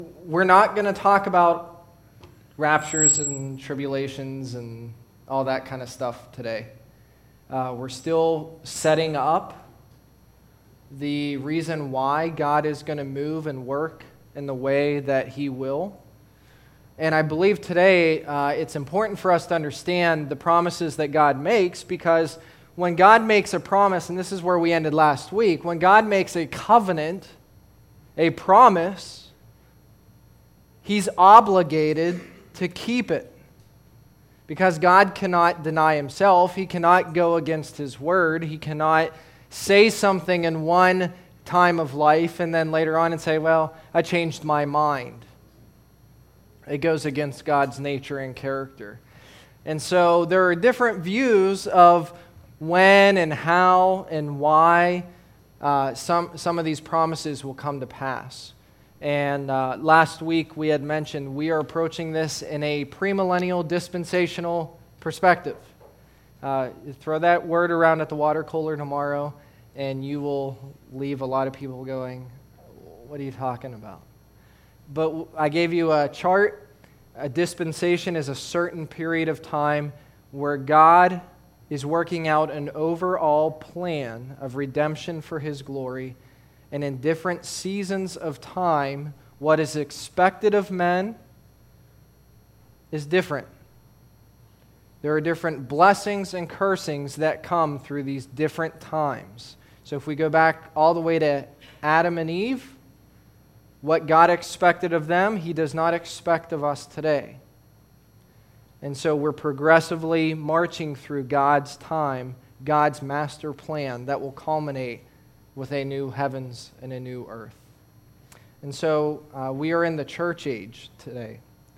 We're not going to talk about raptures and tribulations and all that kind of stuff today. We're still setting up the reason why God is going to move and work in the way that He will. And I believe today it's important for us to understand the promises that God makes, because when God makes a promise, and this is where we ended last week, when God makes a covenant, a promise, He's obligated to keep it. Because God cannot deny Himself. He cannot go against His word. He cannot say something in one time of life and then later on and say, well, I changed my mind. It goes against God's nature and character. And so there are different views of when and how and why some of these promises will come to pass. And last week we had mentioned we are approaching this in a premillennial dispensational perspective. Throw that word around at the water cooler tomorrow and you will leave a lot of people going, what are you talking about? But I gave you a chart. A dispensation is a certain period of time where God is working out an overall plan of redemption for His glory. And in different seasons of time, what is expected of men is different. There are different blessings and cursings that come through these different times. So if we go back all the way to Adam and Eve, what God expected of them, He does not expect of us today. And so we're progressively marching through God's time, God's master plan that will culminate with a new heavens and a new earth. And so we are in the church age today.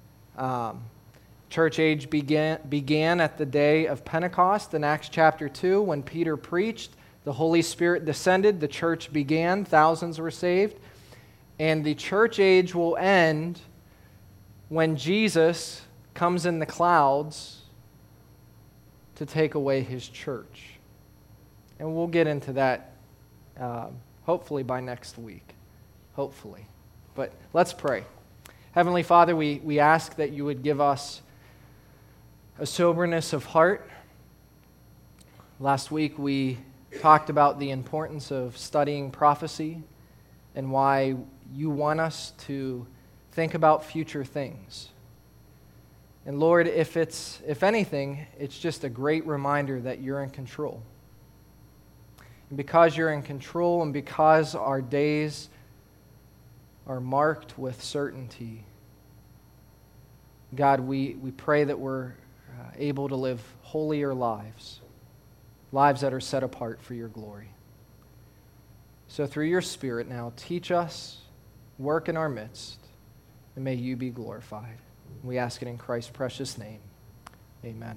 Church age began at the day of Pentecost in Acts chapter 2 when Peter preached. The Holy Spirit descended, the church began, thousands were saved. And the church age will end when Jesus comes in the clouds to take away His church. And we'll get into that hopefully by next week. Hopefully. But let's pray. Heavenly Father, we ask that You would give us a soberness of heart. Last week we talked about the importance of studying prophecy and why You want us to think about future things. And Lord, if anything, it's just a great reminder that You're in control. And because You're in control and because our days are marked with certainty, God, we pray that we're able to live holier lives that are set apart for Your glory. So through Your Spirit now, teach us, work in our midst, and may You be glorified. We ask it in Christ's precious name. Amen.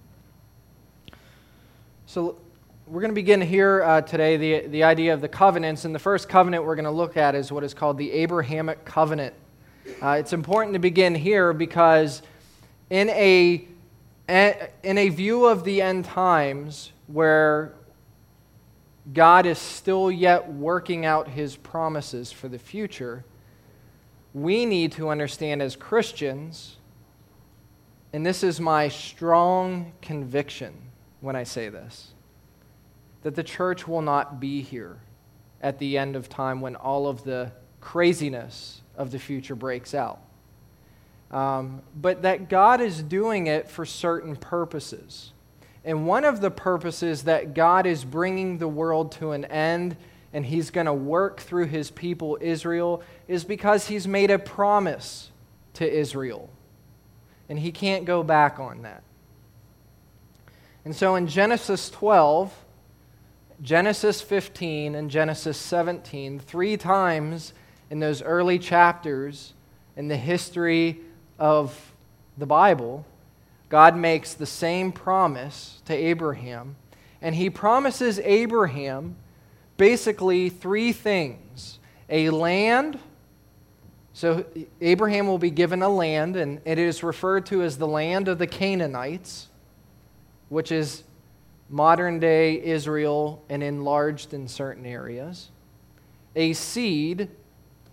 So we're going to begin here today the idea of the covenants, and the first covenant we're going to look at is what is called the Abrahamic covenant. It's important to begin here because in a view of the end times where God is still yet working out His promises for the future, we need to understand as Christians, and this is my strong conviction when I say this, that the church will not be here at the end of time when all of the craziness of the future breaks out. But that God is doing it for certain purposes. And one of the purposes that God is bringing the world to an end and He's going to work through His people Israel is because He's made a promise to Israel. And He can't go back on that. And so in Genesis 12, Genesis 15, and Genesis 17, 3 times in those early chapters in the history of the Bible, God makes the same promise to Abraham, and He promises Abraham basically 3 things. A land, so Abraham will be given a land, and it is referred to as the land of the Canaanites, which is modern-day Israel and enlarged in certain areas. A seed,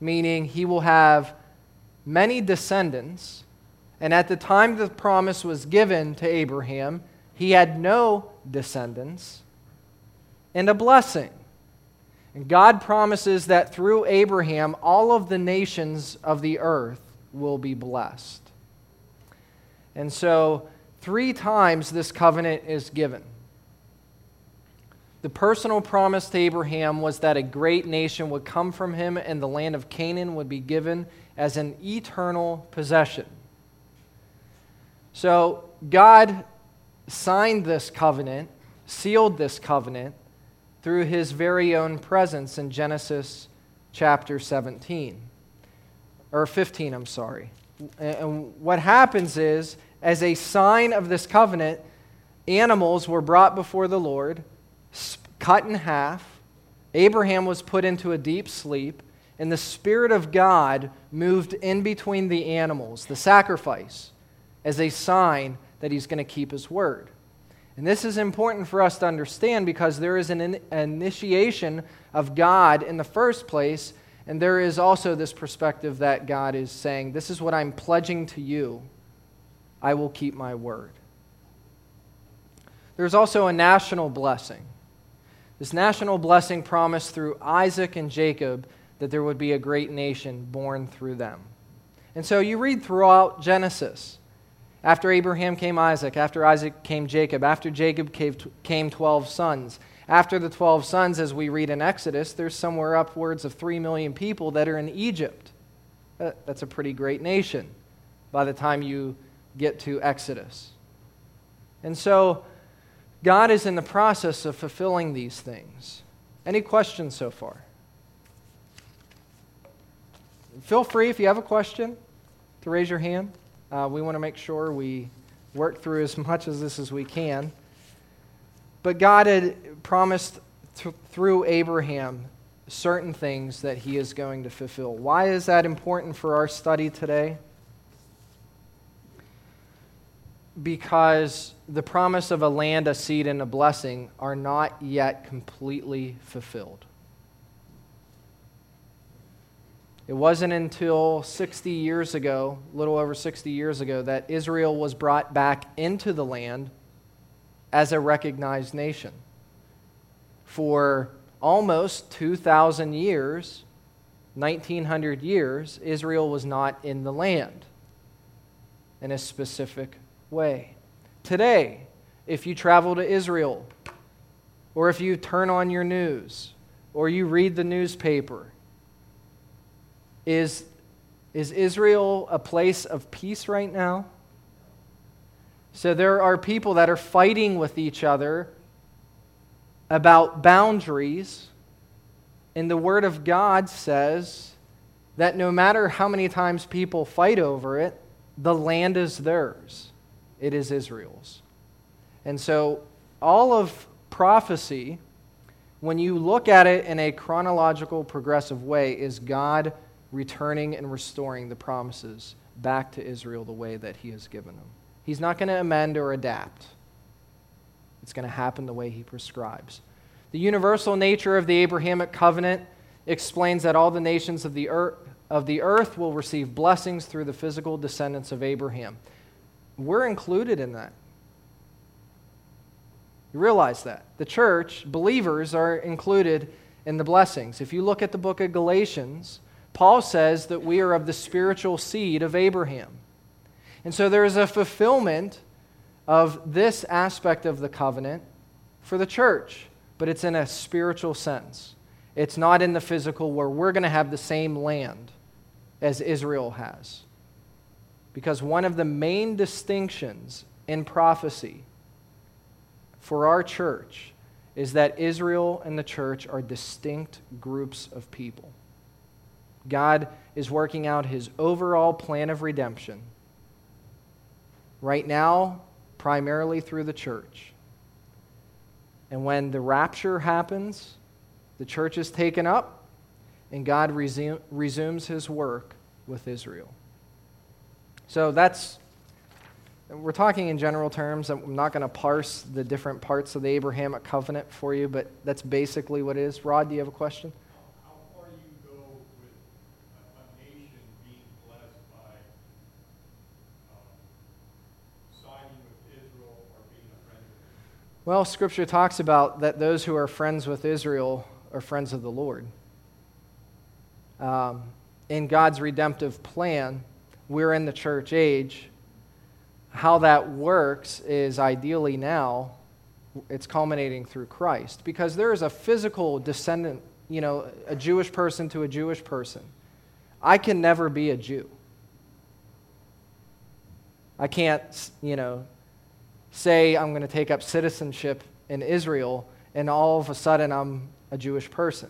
meaning he will have many descendants. And at the time the promise was given to Abraham, he had no descendants, and a blessing. And God promises that through Abraham, all of the nations of the earth will be blessed. And so, 3 times this covenant is given. The personal promise to Abraham was that a great nation would come from him and the land of Canaan would be given as an eternal possession. So, God signed this covenant, sealed this covenant, through his very own presence in Genesis chapter 15. And what happens is, as a sign of this covenant, animals were brought before the Lord, cut in half. Abraham was put into a deep sleep, and the Spirit of God moved in between the animals, the sacrifice, as a sign that he's going to keep his word. And this is important for us to understand because there is an initiation of God in the first place, and there is also this perspective that God is saying, this is what I'm pledging to you. I will keep my word. There's also a national blessing. This national blessing promised through Isaac and Jacob that there would be a great nation born through them. And so you read throughout Genesis. After Abraham came Isaac, after Isaac came Jacob, after Jacob came 12 sons. After the 12 sons, as we read in Exodus, there's somewhere upwards of 3 million people that are in Egypt. That's a pretty great nation by the time you get to Exodus. And so, God is in the process of fulfilling these things. Any questions so far? Feel free, if you have a question, to raise your hand. We want to make sure we work through as much of this as we can. But God had promised through Abraham certain things that he is going to fulfill. Why is that important for our study today? Because the promise of a land, a seed, and a blessing are not yet completely fulfilled. It wasn't until 60 years ago, a little over 60 years ago, that Israel was brought back into the land as a recognized nation. For almost 2,000 years, 1,900 years, Israel was not in the land in a specific way. Today, if you travel to Israel, or if you turn on your news, or you read the newspaper, Is Israel a place of peace right now? So there are people that are fighting with each other about boundaries, and the Word of God says that no matter how many times people fight over it, the land is theirs. It is Israel's. And so all of prophecy, when you look at it in a chronological, progressive way, is God returning and restoring the promises back to Israel the way that he has given them. He's not going to amend or adapt. It's going to happen the way he prescribes. The universal nature of the Abrahamic covenant explains that all the nations of the earth will receive blessings through the physical descendants of Abraham. We're included in that. You realize that. The church, believers, are included in the blessings. If you look at the book of Galatians, Paul says that we are of the spiritual seed of Abraham. And so there is a fulfillment of this aspect of the covenant for the church, but it's in a spiritual sense. It's not in the physical where we're going to have the same land as Israel has. Because one of the main distinctions in prophecy for our church is that Israel and the church are distinct groups of people. God is working out his overall plan of redemption right now, primarily through the church. And when the rapture happens, the church is taken up, and God resumes his work with Israel. So we're talking in general terms. I'm not going to parse the different parts of the Abrahamic covenant for you, but that's basically what it is. Rod, do you have a question? How far you go with Well, Scripture talks about that those who are friends with Israel are friends of the Lord. In God's redemptive plan, we're in the church age. How that works is ideally now, it's culminating through Christ. Because there is a physical descendant, a Jewish person to a Jewish person. I can never be a Jew. I can't, say I'm going to take up citizenship in Israel and all of a sudden I'm a Jewish person.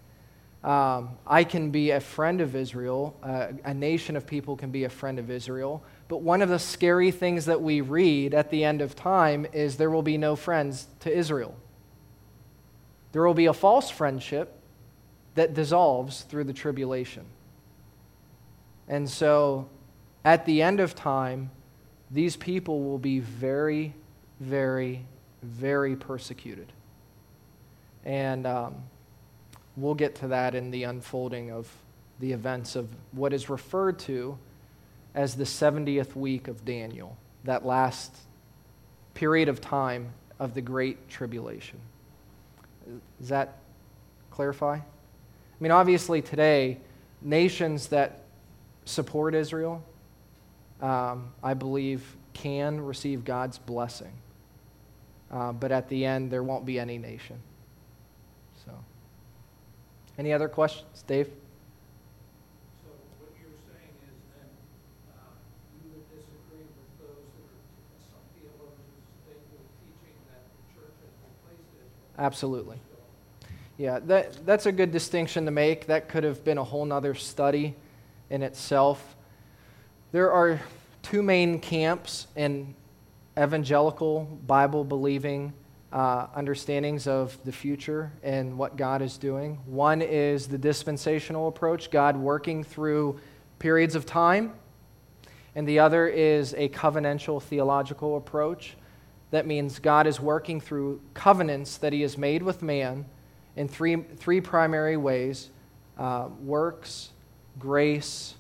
I can be a friend of Israel. A nation of people can be a friend of Israel. But one of the scary things that we read at the end of time is there will be no friends to Israel. There will be a false friendship that dissolves through the tribulation. And so at the end of time, these people will be very, very, very persecuted. And we'll get to that in the unfolding of the events of what is referred to as the 70th week of Daniel, that last period of time of the Great Tribulation. Does that clarify? I mean, obviously today, nations that support Israel, I believe, can receive God's blessing. But at the end, there won't be any nation. So, any other questions? Dave? So what you're saying is then you would disagree with those that are, some theologians, they were teaching that the church has replaced Israel. Absolutely. Yeah, that's a good distinction to make. That could have been a whole nother study in itself. There are two main camps in evangelical, Bible-believing understandings of the future and what God is doing. One is the dispensational approach, God working through periods of time. And the other is a covenantal theological approach. That means God is working through covenants that he has made with man in three primary ways: works, grace,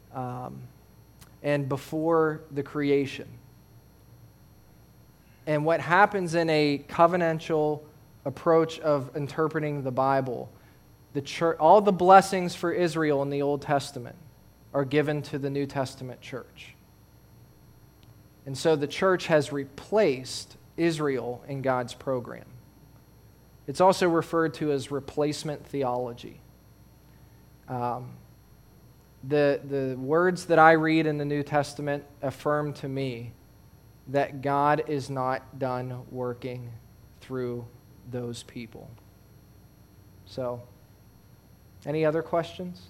and before the creation. And what happens in a covenantal approach of interpreting the Bible, the church, all the blessings for Israel in the Old Testament are given to the New Testament church. And so the church has replaced Israel in God's program. It's also referred to as replacement theology. The words that I read in the New Testament affirm to me that God is not done working through those people. So, any other questions?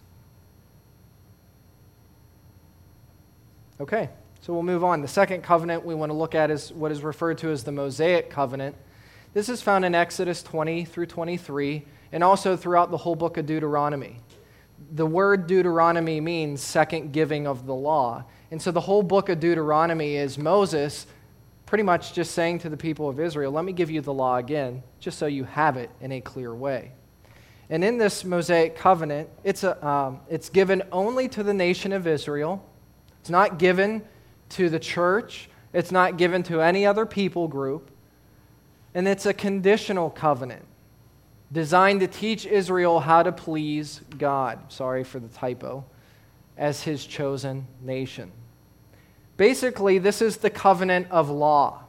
Okay, so we'll move on. The second covenant we want to look at is what is referred to as the Mosaic covenant. This is found in Exodus 20 through 23 and also throughout the whole book of Deuteronomy. The word Deuteronomy means second giving of the law. And so the whole book of Deuteronomy is Moses pretty much just saying to the people of Israel, let me give you the law again, just so you have it in a clear way. And in this Mosaic covenant, it's given only to the nation of Israel. It's not given to the church. It's not given to any other people group. And it's a conditional covenant designed to teach Israel how to please God. Sorry for the typo. As his chosen nation. Basically, this is the covenant of law.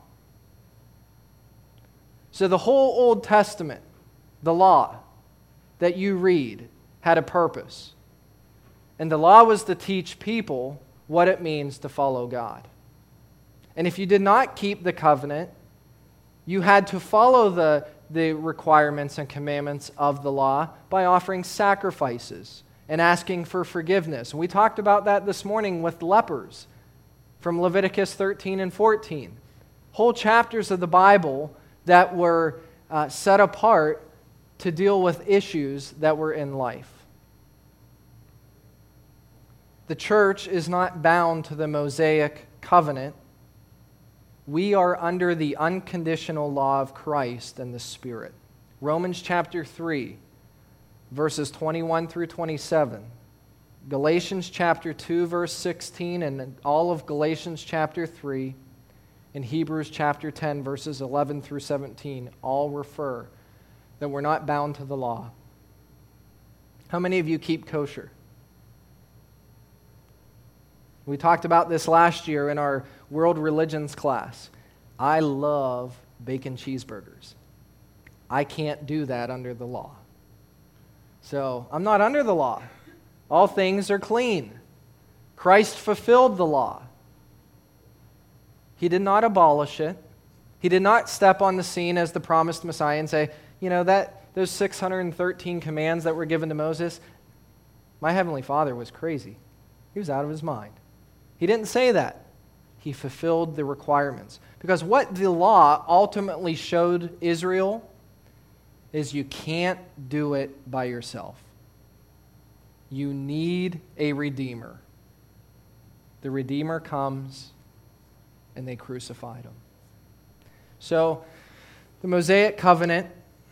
So the whole Old Testament, the law that you read, had a purpose. And the law was to teach people what it means to follow God. And if you did not keep the covenant, you had to follow the requirements and commandments of the law by offering sacrifices and asking for forgiveness. And we talked about that this morning with lepers from Leviticus 13 and 14. Whole chapters of the Bible that were set apart to deal with issues that were in life. The church is not bound to the Mosaic covenant. We are under the unconditional law of Christ and the Spirit. Romans chapter 3, verses 21 through 27. Galatians chapter 2, verse 16, and all of Galatians chapter 3. in Hebrews chapter 10, verses 11 through 17, all refer that we're not bound to the law. How many of you keep kosher? We talked about this last year in our world religions class. I love bacon cheeseburgers. I can't do that under the law. So I'm not under the law. All things are clean. Christ fulfilled the law. He did not abolish it. He did not step on the scene as the promised Messiah and say, those 613 commands that were given to Moses, my heavenly Father was crazy. He was out of his mind. He didn't say that. He fulfilled the requirements. Because what the law ultimately showed Israel is you can't do it by yourself. You need a Redeemer. The Redeemer comes, and they crucified him. So, the Mosaic covenant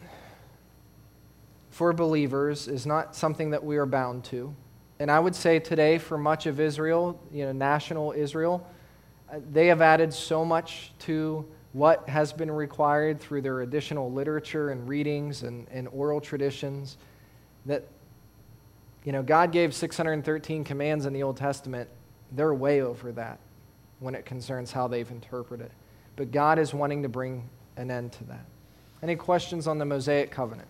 for believers is not something that we are bound to. And I would say today, for much of Israel, national Israel, they have added so much to what has been required through their additional literature and readings and oral traditions that, God gave 613 commands in the Old Testament. They're way over that when it concerns how they've interpreted it. But God is wanting to bring an end to that. Any questions on the Mosaic covenant?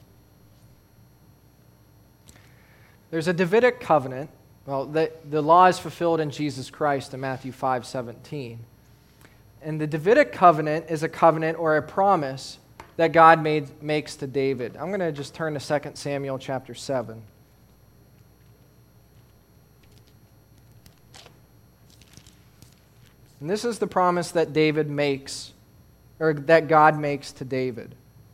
There's a Davidic covenant. Well, the law is fulfilled in Jesus Christ in Matthew 5:17. And the Davidic covenant is a covenant or a promise that God makes to David. I'm going to just turn to 2 Samuel chapter 7. And this is the promise that David makes, or that God makes to David.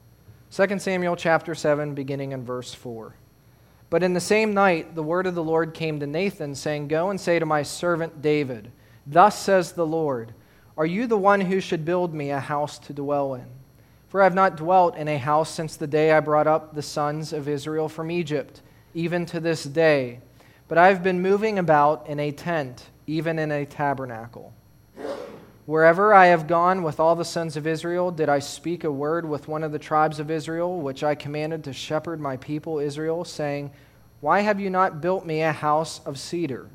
2 Samuel chapter 7, beginning in verse 4. But in the same night, the word of the Lord came to Nathan, saying, Go and say to my servant David, Thus says the Lord, Are you the one who should build me a house to dwell in? For I have not dwelt in a house since the day I brought up the sons of Israel from Egypt, even to this day. But I have been moving about in a tent, even in a tabernacle. Wherever I have gone with all the sons of Israel, did I speak a word with one of the tribes of Israel, which I commanded to shepherd my people Israel, saying, Why have you not built me a house of cedar?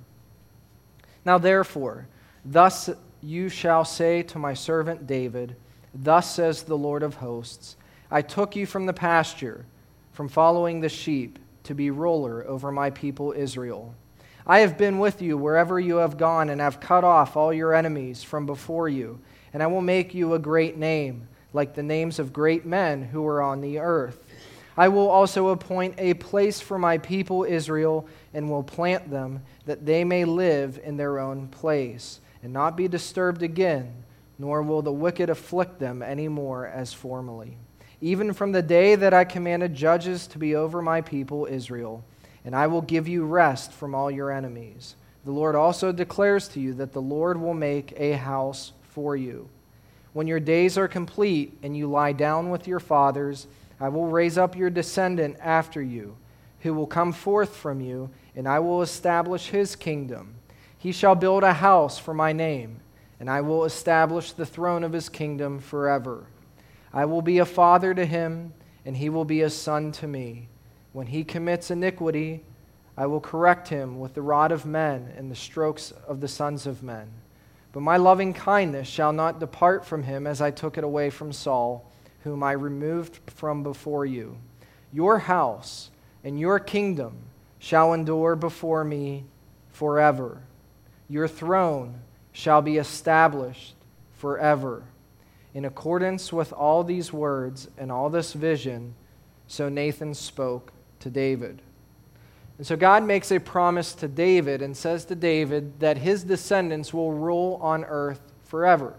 Now therefore, thus you shall say to my servant David, Thus says the Lord of hosts, I took you from the pasture, from following the sheep, to be ruler over my people Israel. I have been with you wherever you have gone, and have cut off all your enemies from before you, and I will make you a great name, like the names of great men who are on the earth. I will also appoint a place for my people Israel, and will plant them, that they may live in their own place, and not be disturbed again, nor will the wicked afflict them any more as formerly. Even from the day that I commanded judges to be over my people Israel, and I will give you rest from all your enemies. The Lord also declares to you that the Lord will make a house for you. When your days are complete and you lie down with your fathers, I will raise up your descendant after you, who will come forth from you, and I will establish his kingdom. He shall build a house for my name, and I will establish the throne of his kingdom forever. I will be a father to him, and he will be a son to me. When he commits iniquity, I will correct him with the rod of men and the strokes of the sons of men. But my loving kindness shall not depart from him as I took it away from Saul, whom I removed from before you. Your house and your kingdom shall endure before me forever. Your throne shall be established forever. In accordance with all these words and all this vision, so Nathan spoke to David. And so God makes a promise to David and says to David that his descendants will rule on earth forever.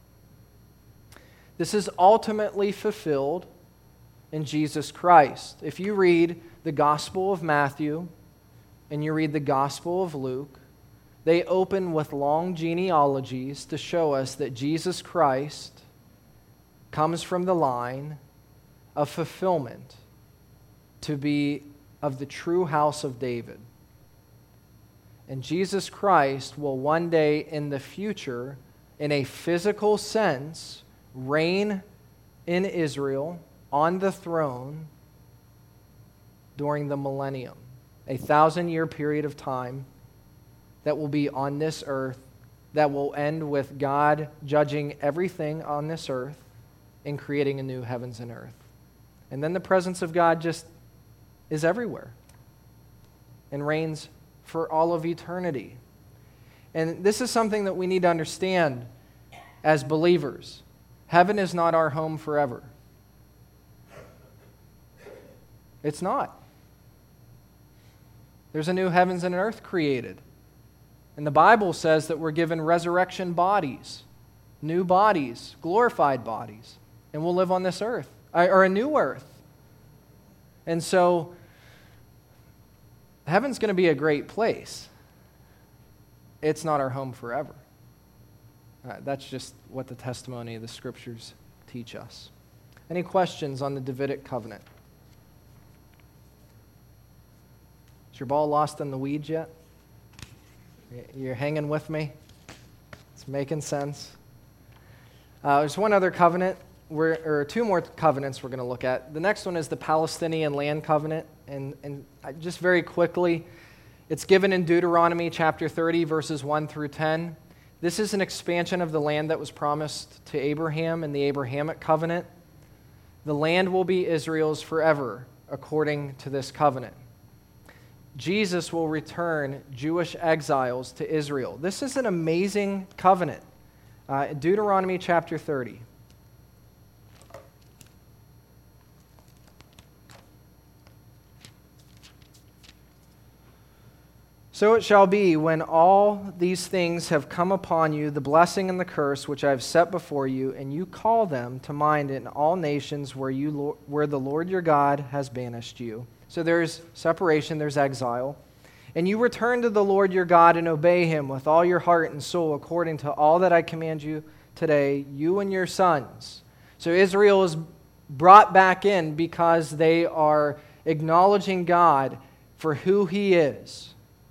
This is ultimately fulfilled in Jesus Christ. If you read the Gospel of Matthew and you read the Gospel of Luke, they open with long genealogies to show us that Jesus Christ comes from the line of fulfillment to be of the true house of David. And Jesus Christ will one day in the future in a physical sense, reign in Israel on the throne during the millennium, a 1,000-year period of time that will be on this earth, that will end with God judging everything on this earth and creating a new heavens and earth. And then the presence of God just is everywhere and reigns for all of eternity. And this is something that we need to understand as believers. Heaven is not our home forever. It's not. There's a new heavens and earth created. And the Bible says that we're given resurrection bodies, new bodies, glorified bodies, and we'll live on this earth, or a new earth. And so, heaven's going to be a great place. It's not our home forever. That's just what the testimony of the Scriptures teach us. Any questions on the Davidic covenant? Is your ball lost in the weeds yet? You're hanging with me? It's making sense. There's one other covenant, or two more covenants we're going to look at. The next one is the Palestinian land covenant. And just very quickly, it's given in Deuteronomy chapter 30, verses 1 through 10. This is an expansion of the land that was promised to Abraham in the Abrahamic covenant. The land will be Israel's forever, according to this covenant. Jesus will return Jewish exiles to Israel. This is an amazing covenant. Deuteronomy chapter 30. So it shall be, when all these things have come upon you, the blessing and the curse which I have set before you, and you call them to mind in all nations where the Lord your God has banished you. So there's separation, there's exile. And you return to the Lord your God and obey him with all your heart and soul according to all that I command you today, you and your sons. So Israel is brought back in because they are acknowledging God for who he is.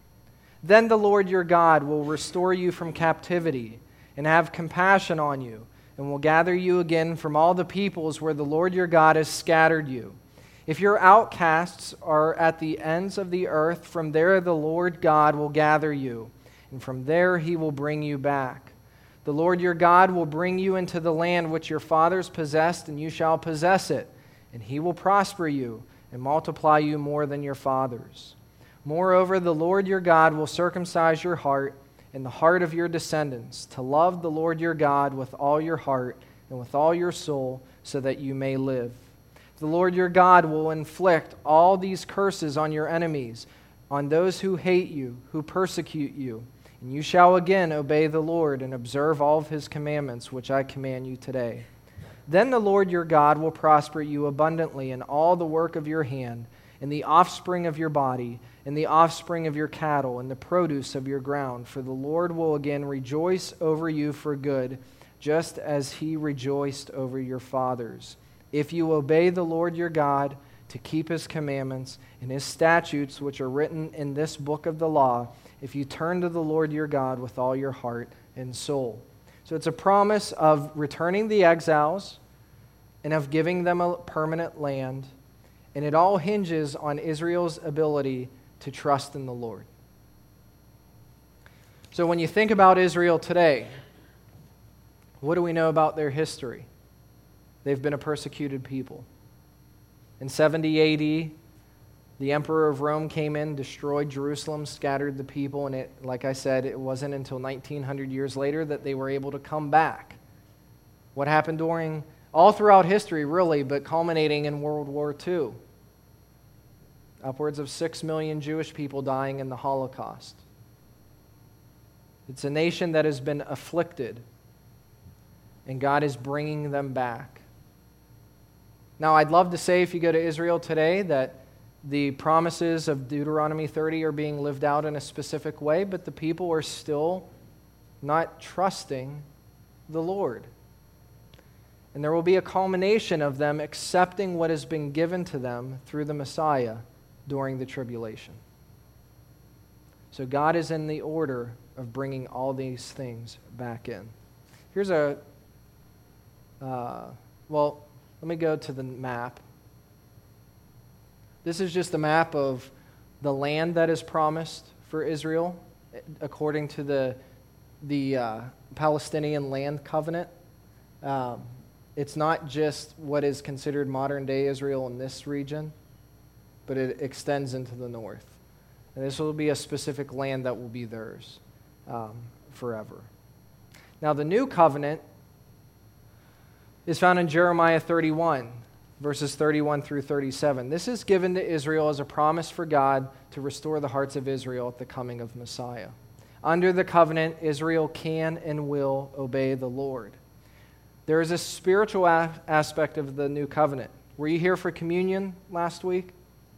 Then the Lord your God will restore you from captivity and have compassion on you, and will gather you again from all the peoples where the Lord your God has scattered you. If your outcasts are at the ends of the earth, from there the Lord God will gather you, and from there he will bring you back. The Lord your God will bring you into the land which your fathers possessed, and you shall possess it, and he will prosper you and multiply you more than your fathers. Moreover, the Lord your God will circumcise your heart and the heart of your descendants, to love the Lord your God with all your heart and with all your soul, so that you may live. The Lord your God will inflict all these curses on your enemies, on those who hate you, who persecute you. And you shall again obey the Lord and observe all of his commandments, which I command you today. Then the Lord your God will prosper you abundantly in all the work of your hand, in the offspring of your body, in the offspring of your cattle, and the produce of your ground. For the Lord will again rejoice over you for good, just as he rejoiced over your fathers. If you obey the Lord your God to keep his commandments and his statutes, which are written in this book of the law, if you turn to the Lord your God with all your heart and soul. So it's a promise of returning the exiles and of giving them a permanent land. And it all hinges on Israel's ability to trust in the Lord. So when you think about Israel today, what do we know about their history? They've been a persecuted people. In 70 AD, the emperor of Rome came in, destroyed Jerusalem, scattered the people, and like I said, it wasn't until 1900 years later that they were able to come back. What happened all throughout history, really, but culminating in World War II. Upwards of 6 million Jewish people dying in the Holocaust. It's a nation that has been afflicted, and God is bringing them back. Now, I'd love to say if you go to Israel today that the promises of Deuteronomy 30 are being lived out in a specific way, but the people are still not trusting the Lord. And there will be a culmination of them accepting what has been given to them through the Messiah during the tribulation. So God is in the order of bringing all these things back in. Here's well, let me go to the map. This is just a map of the land that is promised for Israel according to the Palestinian land covenant. It's not just what is considered modern-day Israel in this region, but it extends into the north. And this will be a specific land that will be theirs forever. Now, the new covenant is found in Jeremiah 31, verses 31 through 37. This is given to Israel as a promise for God to restore the hearts of Israel at the coming of Messiah. Under the covenant, Israel can and will obey the Lord. There is a spiritual aspect of the new covenant. Were you here for communion last week?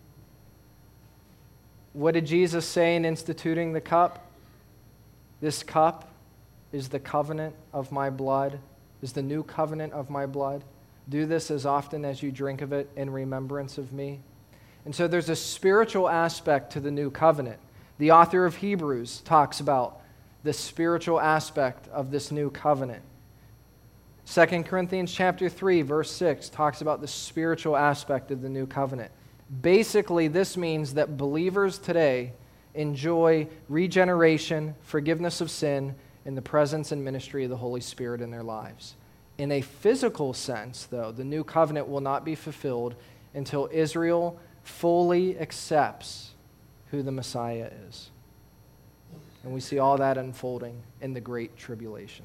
What did Jesus say in instituting the cup? This cup is the covenant of my blood, is the new covenant of my blood. Do this as often as you drink of it in remembrance of me. And so there's a spiritual aspect to the new covenant. The author of Hebrews talks about the spiritual aspect of this new covenant. 2 Corinthians chapter 3, verse 6 talks about the spiritual aspect of the new covenant. Basically, this means that believers today enjoy regeneration, forgiveness of sin, and the presence and ministry of the Holy Spirit in their lives. In a physical sense, though, the new covenant will not be fulfilled until Israel fully accepts who the Messiah is. And we see all that unfolding in the Great Tribulation.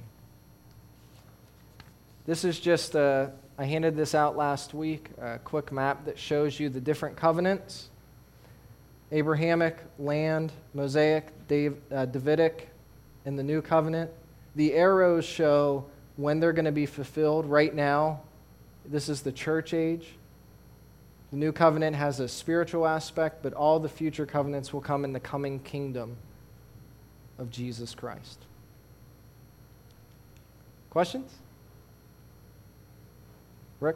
This is just I handed this out last week, a quick map that shows you the different covenants. Abrahamic, land, Mosaic, Davidic, and the new covenant. The arrows show when they're going to be fulfilled. Right now, this is the church age. The new covenant has a spiritual aspect, but all the future covenants will come in the coming kingdom of Jesus Christ. Questions? Rick?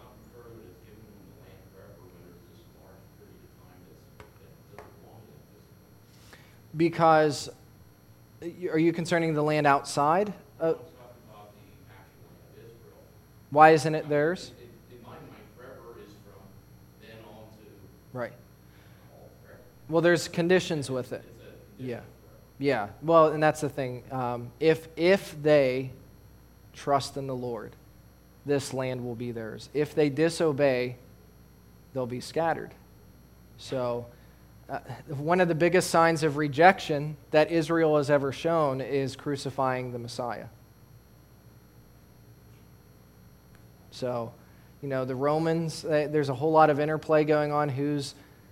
Because, are you concerning the land outside? Why isn't it theirs? In my mind, forever is from then on to... Right. Forever. Well, there's conditions with it. Yeah. Yeah. Well, and that's the thing. If they trust in the Lord, this land will be theirs. If they disobey, they'll be scattered. So, one of the biggest signs of rejection that Israel has ever shown is crucifying the Messiah. So, the Romans, there's a whole lot of interplay going on. Who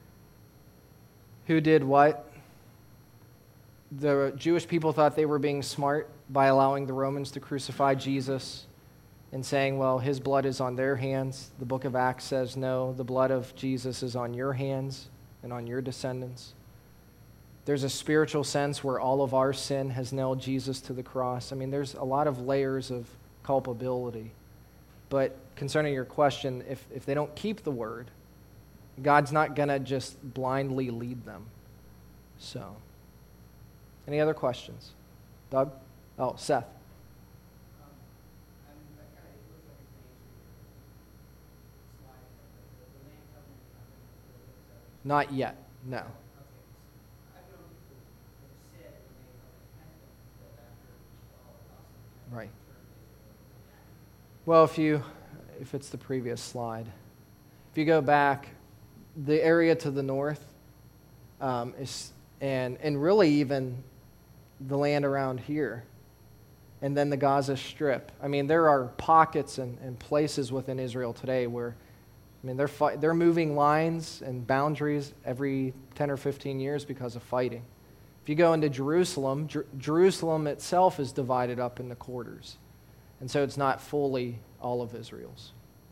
did what? The Jewish people thought they were being smart by allowing the Romans to crucify Jesus and saying, well, his blood is on their hands. The book of Acts says, no, the blood of Jesus is on your hands and on your descendants. There's a spiritual sense where all of our sin has nailed Jesus to the cross. I mean, there's a lot of layers of culpability. But concerning your question, if they don't keep the word, God's not going to just blindly lead them. So, any other questions? Doug? Oh, Seth. Not yet, no. Right. Well, if it's the previous slide, if you go back, the area to the north is, and really even the land around here, and then the Gaza Strip. I mean, there are pockets and places within Israel today where, they're moving lines and boundaries every 10 or 15 years because of fighting. If you go into Jerusalem, Jerusalem itself is divided up into quarters. And so it's not fully all of Israel's.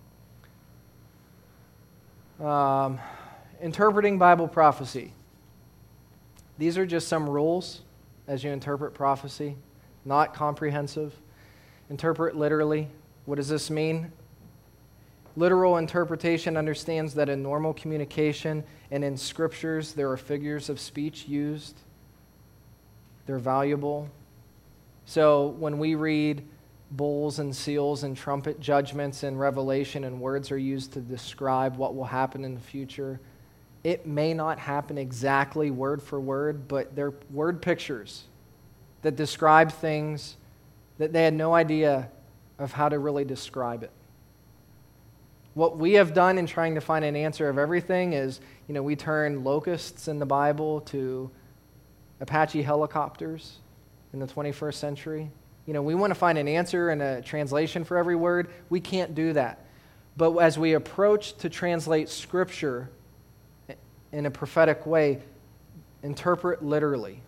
Interpreting Bible prophecy. These are just some rules as you interpret prophecy, not comprehensive. Interpret literally. What does this mean? Literal interpretation understands that in normal communication and in scriptures there are figures of speech used. They're valuable. So when we read bowls and seals and trumpet judgments in Revelation, and words are used to describe what will happen in the future. It may not happen exactly word for word, but they're word pictures that describe things that they had no idea of how to really describe it. What we have done in trying to find an answer of everything is, we turn locusts in the Bible to Apache helicopters in the 21st century. We want to find an answer and a translation for every word. We can't do that. But as we approach to translate Scripture in a prophetic way, interpret literally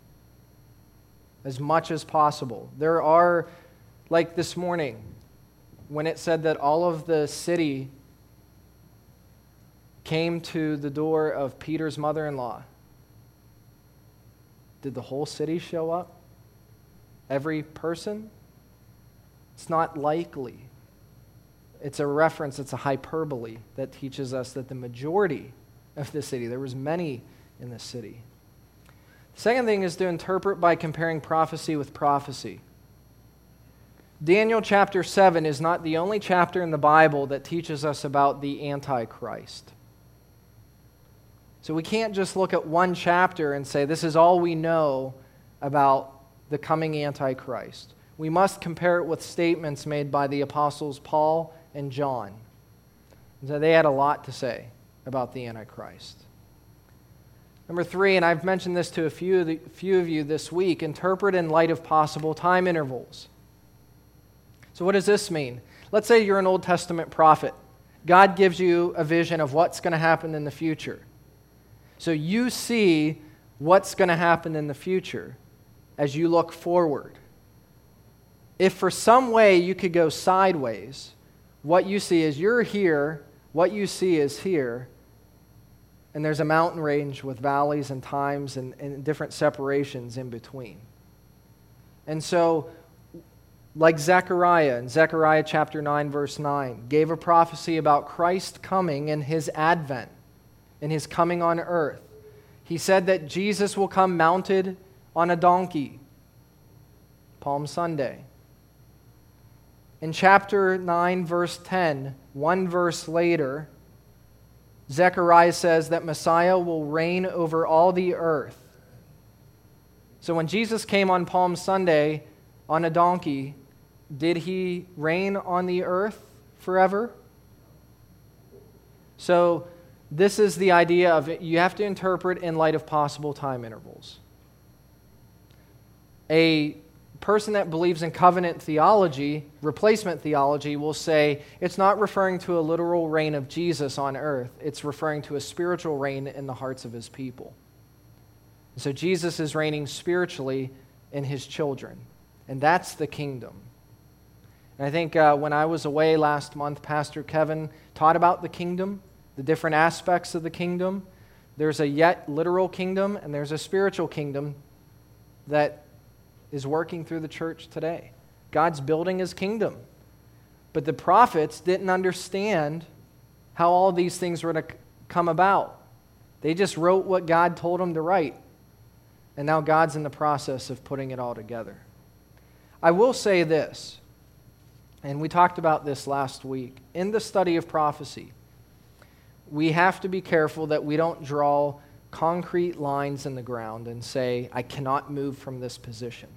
as much as possible. There are, like this morning, when it said that all of the city came to the door of Peter's mother-in-law, did the whole city show up? Every person? It's not likely. It's a reference, it's a hyperbole that teaches us that the majority of the city, there was many in the city. The second thing is to interpret by comparing prophecy with prophecy. Daniel chapter 7 is not the only chapter in the Bible that teaches us about the Antichrist. So we can't just look at one chapter and say this is all we know about the coming Antichrist. We must compare it with statements made by the apostles Paul and John. So they had a lot to say about the Antichrist. Number 3, and I've mentioned this to a few of you this week, interpret in light of possible time intervals. So what does this mean? Let's say you're an Old Testament prophet. God gives you a vision of what's going to happen in the future. So you see what's going to happen in the future as you look forward. If for some way you could go sideways, what you see is you're here, what you see is here, and there's a mountain range with valleys and times and different separations in between. And so, like Zechariah, in Zechariah chapter 9, verse 9, gave a prophecy about Christ coming and his advent, and his coming on earth. He said that Jesus will come mounted on a donkey, Palm Sunday. In chapter 9, verse 10, one verse later, Zechariah says that Messiah will reign over all the earth. So when Jesus came on Palm Sunday on a donkey, did he reign on the earth forever? So this is the idea of it. You have to interpret in light of possible time intervals. A person that believes in covenant theology, replacement theology, will say it's not referring to a literal reign of Jesus on earth. It's referring to a spiritual reign in the hearts of his people. So Jesus is reigning spiritually in his children, and that's the kingdom. And I think when I was away last month, Pastor Kevin taught about the kingdom, the different aspects of the kingdom. There's a yet literal kingdom, and there's a spiritual kingdom that is working through the church today. God's building his kingdom. But the prophets didn't understand how all these things were to come about. They just wrote what God told them to write. And now God's in the process of putting it all together. I will say this, and we talked about this last week. In the study of prophecy, we have to be careful that we don't draw concrete lines in the ground and say, I cannot move from this position.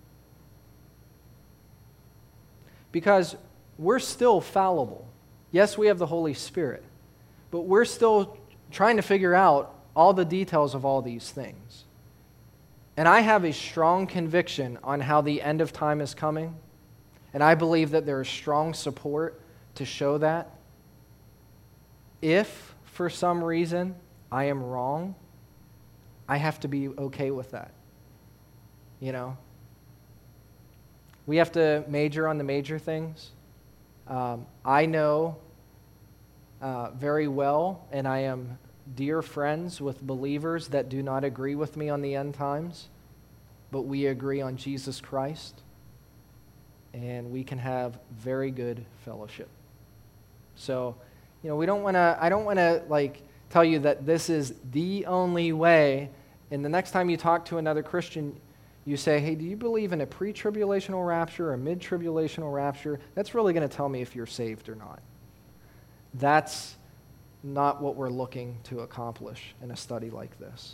Because we're still fallible. Yes, we have the Holy Spirit, but we're still trying to figure out all the details of all these things. And I have a strong conviction on how the end of time is coming, and I believe that there is strong support to show that. If, for some reason, I am wrong, I have to be okay with that. We have to major on the major things. I know very well, and I am dear friends with believers that do not agree with me on the end times, but we agree on Jesus Christ, and we can have very good fellowship. So, we don't want to. I don't want to tell you that this is the only way. And the next time you talk to another Christian, you say, hey, do you believe in a pre-tribulational rapture or a mid-tribulational rapture? That's really going to tell me if you're saved or not. That's not what we're looking to accomplish in a study like this.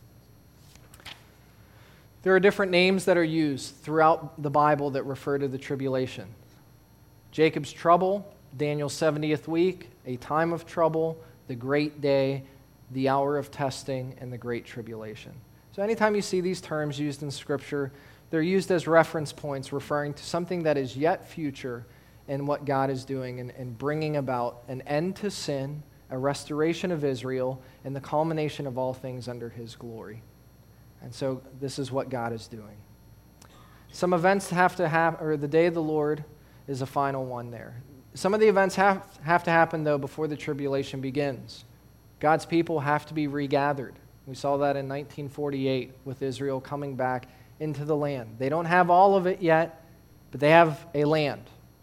There are different names that are used throughout the Bible that refer to the tribulation. Jacob's trouble, Daniel's 70th week, a time of trouble, the great day, the hour of testing, and the great tribulation. So anytime you see these terms used in Scripture, they're used as reference points referring to something that is yet future in what God is doing and bringing about an end to sin, a restoration of Israel, and the culmination of all things under His glory. And so this is what God is doing. Some events have to happen, or the day of the Lord is a final one there. Some of the events have to happen, though, before the tribulation begins. God's people have to be regathered. We saw that in 1948 with Israel coming back into the land. They don't have all of it yet, but they have a land.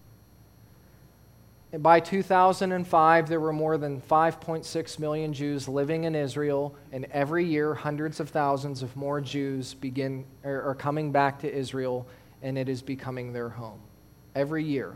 And by 2005, there were more than 5.6 million Jews living in Israel, and every year, hundreds of thousands of more Jews are coming back to Israel, and it is becoming their home. Every year.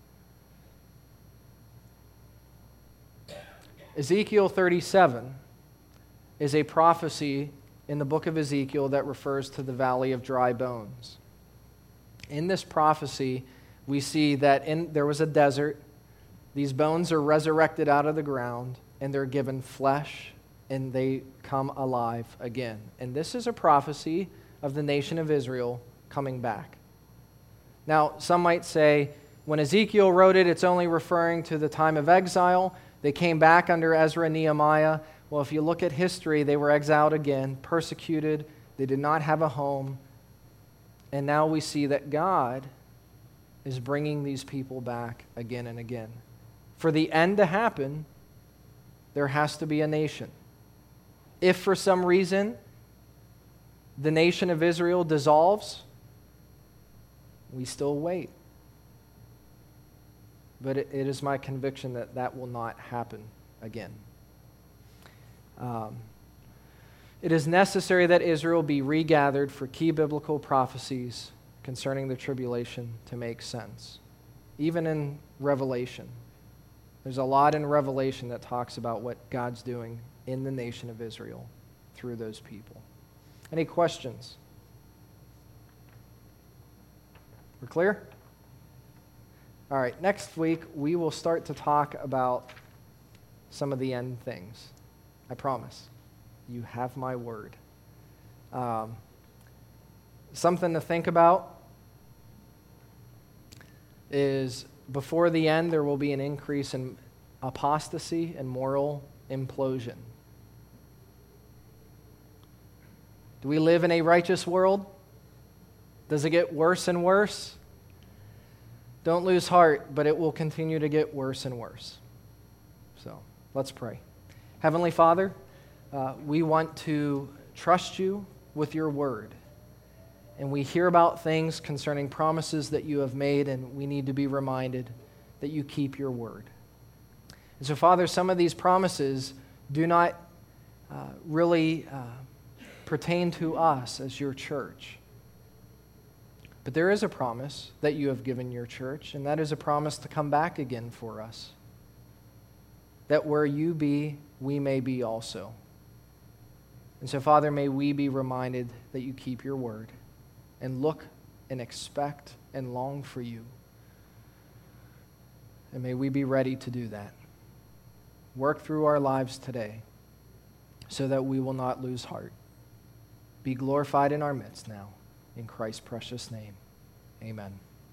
Ezekiel 37 is a prophecy in the book of Ezekiel that refers to the valley of dry bones. In this prophecy, we see that there was a desert. These bones are resurrected out of the ground, and they're given flesh, and they come alive again. And this is a prophecy of the nation of Israel coming back. Now, some might say, when Ezekiel wrote it, it's only referring to the time of exile. They came back under Ezra and Nehemiah. Well, if you look at history, they were exiled again, persecuted. They did not have a home. And now we see that God is bringing these people back again and again. For the end to happen, there has to be a nation. If for some reason the nation of Israel dissolves, we still wait. But it is my conviction that that will not happen again. It is necessary that Israel be regathered for key biblical prophecies concerning the tribulation to make sense. Even in Revelation. There's a lot in Revelation that talks about what God's doing in the nation of Israel through those people. Any questions? We're clear? All right, next week we will start to talk about some of the end things. I promise. You have my word. Something to think about is before the end there will be an increase in apostasy and moral implosion. Do we live in a righteous world? Does it get worse and worse? Don't lose heart, but it will continue to get worse and worse. So, let's pray. Heavenly Father, we want to trust you with your word. And we hear about things concerning promises that you have made, and we need to be reminded that you keep your word. And so, Father, some of these promises do not really pertain to us as your church. But there is a promise that you have given your church, and that is a promise to come back again for us. That where you be, we may be also. And so, Father, may we be reminded that you keep your word and look and expect and long for you. And may we be ready to do that. Work through our lives today so that we will not lose heart. Be glorified in our midst now. In Christ's precious name, amen.